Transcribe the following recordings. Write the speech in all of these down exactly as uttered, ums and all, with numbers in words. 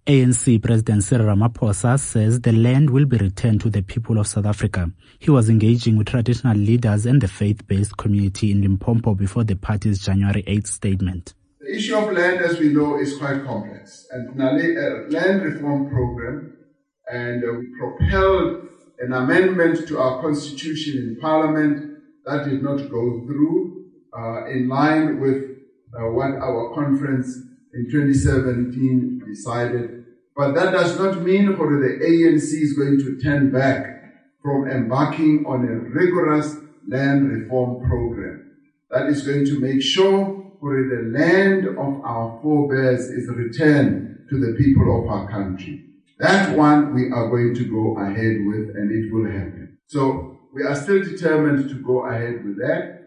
A N C President Cyril Ramaphosa says the land will be returned to the people of South Africa. He was engaging with traditional leaders and the faith-based community in Limpopo before the party's January eighth statement. The issue of land, as we know, is quite complex. And a land reform program, and uh, we propelled an amendment to our constitution in Parliament that did not go through, uh, in line with uh, what our conference in twenty seventeen decided. But that does not mean that the A N C is going to turn back from embarking on a rigorous land reform program that is going to make sure that the land of our forebears is returned to the people of our country. That one we are going to go ahead with, and it will happen. So we are still determined to go ahead with that.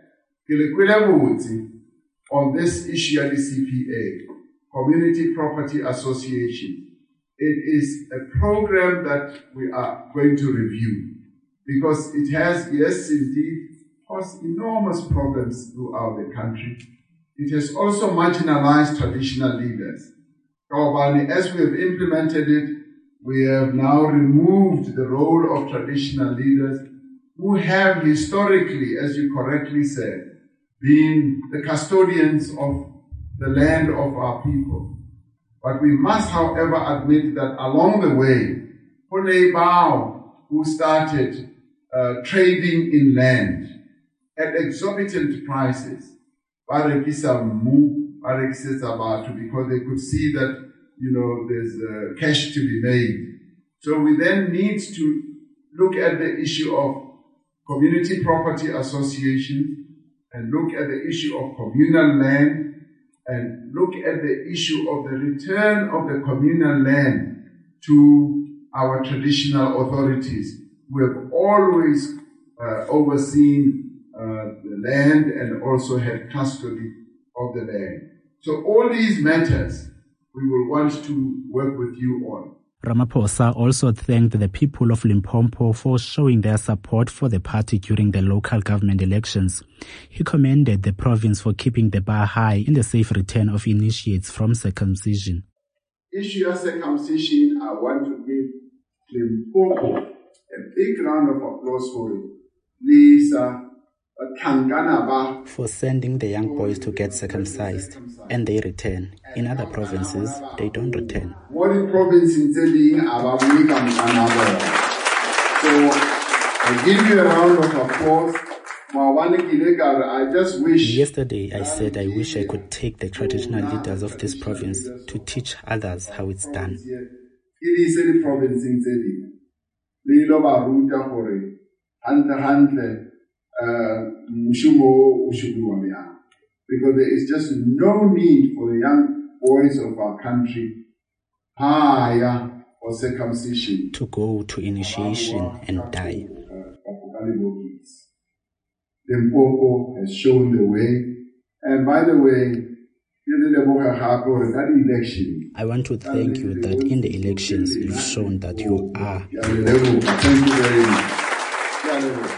On this issue of the C P A, Community Property Association, it is a program that we are going to review because it has, yes, indeed, caused enormous problems throughout the country. It has also marginalized traditional leaders. As we have implemented it, we have now removed the role of traditional leaders who have historically, as you correctly said, been the custodians of the land of our people. But we must, however, admit that along the way, Honei who started uh, trading in land at exorbitant prices, because they could see that, you know, there's uh, cash to be made. So we then need to look at the issue of community property associations and look at the issue of communal land and look at the issue of the return of the communal land to our traditional authorities who have always uh, overseen uh, the land and also had custody of the land. So all these matters we will want to work with you on. Ramaphosa also thanked the people of Limpopo for showing their support for the party during the local government elections. He commended the province for keeping the bar high in the safe return of initiates from circumcision. Issue of circumcision, I want to give Limpopo a big round of applause for it. Lisa, for sending the young boys to get circumcised, and they return. In other provinces, they don't return. So, I give you a round of applause. I just wish... Yesterday, I said I wish I could take the traditional leaders of this province to teach others how it's done. Uh, because there is just no need for the young boys of our country for circumcision to go to initiation and die. Limpopo has shown the way, and by the way, that election, I want to thank you that in the elections you've shown that you are. Thank you very much.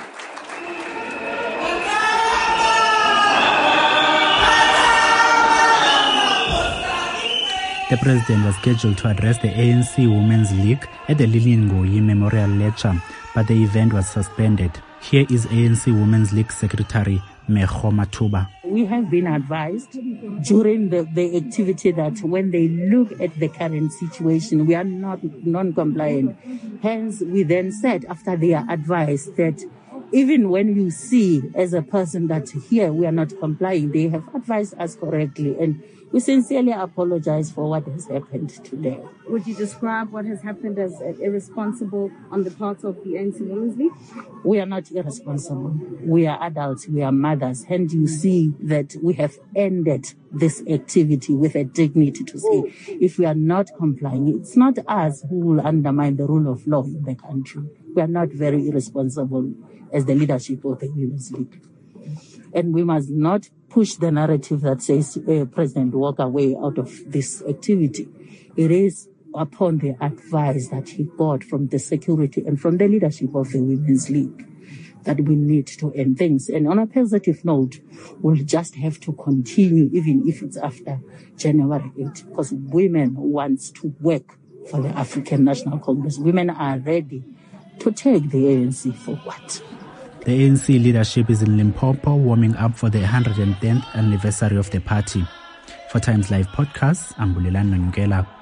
The president was scheduled to address the A N C Women's League at the Lillian Ngoyi Memorial Lecture, but the event was suspended. Here is A N C Women's League Secretary Mekgo Matuba. We have been advised during the, the activity that when they look at the current situation, we are not non-compliant. Hence, we then said, after they are advised, that even when you see as a person that here we are not complying, they have advised us correctly. And we sincerely apologize for what has happened today. Would you describe what has happened as irresponsible on the part of the A N C Women's League? We are not irresponsible. We are adults. We are mothers. And you see that we have ended this activity with a dignity to say, if we are not complying, it's not us who will undermine the rule of law in the country. We are not very irresponsible as the leadership of the Women's League. And we must not push the narrative that says uh, President walk away out of this activity. It is upon the advice that he got from the security and from the leadership of the Women's League that we need to end things. And on a positive note, we'll just have to continue, even if it's after January eighth, because women want to work for the African National Congress. Women are ready to take the A N C forward. The A N C leadership is in Limpopo, warming up for the one hundred tenth anniversary of the party. For Times Live Podcasts, I'm Bulelani Nonyukela.